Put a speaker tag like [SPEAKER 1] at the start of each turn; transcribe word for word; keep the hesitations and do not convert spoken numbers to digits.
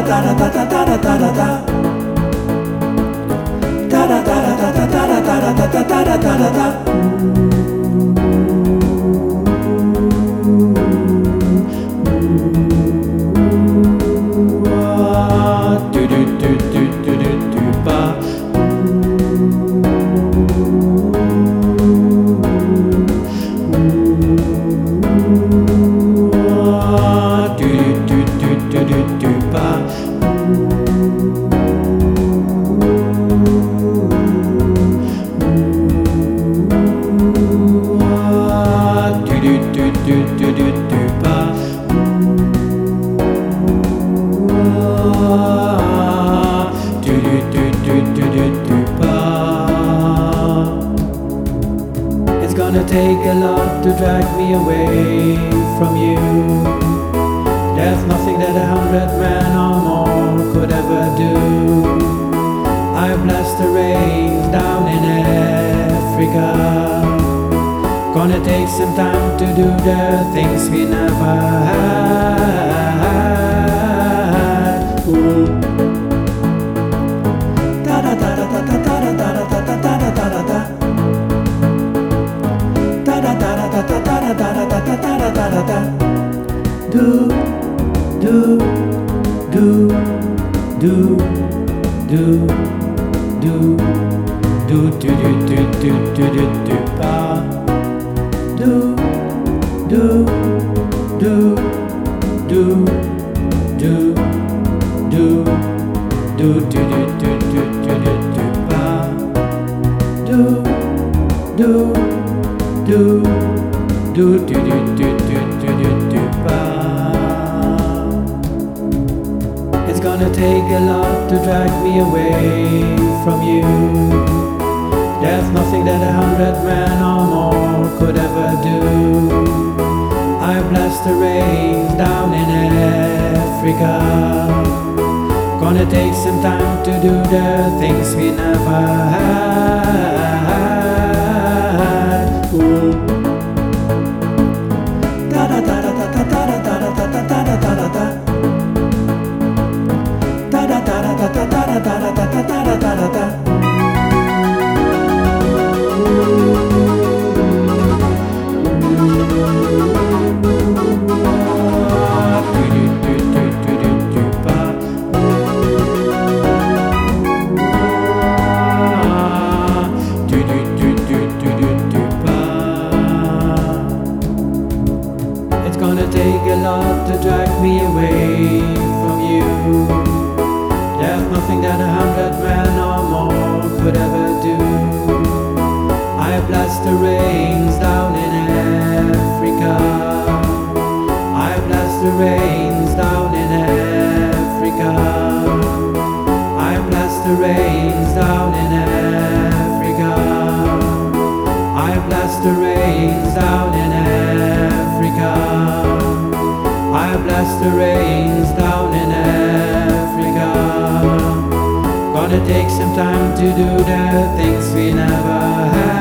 [SPEAKER 1] It's gonna take a lot to drag me away from you. There's nothing that a hundred men or more could ever do. I blessed the rains down in Africa. Gonna take some time to do the things we never had. Ooh. Da da da da da da da da da da da da da da da. Da da da da da da da da da da da da da da. Do do do do do do do do do do do do do do ba. Do do do do do do do do do do do do do ba. Do do do do do do do do do do ba. It's gonna take a lot to drag me away from you. There's nothing that a hundred men or more could ever do. I blessed the rains down in Africa. Gonna take some time to do the things we never had. Ooh. Da da da da da da da da da da da da da da da. Da da da da da da da da da da da da da da. It's gonna take a lot to drag me away from you. There's nothing that a hundred men or more could ever do. I blessed the rains down in Africa. I blessed the rains down in Africa. I blessed the rains down in Africa. I blessed the rains down in Africa. I blessed the rains down in Africa. Gonna take some time to do the things we never had.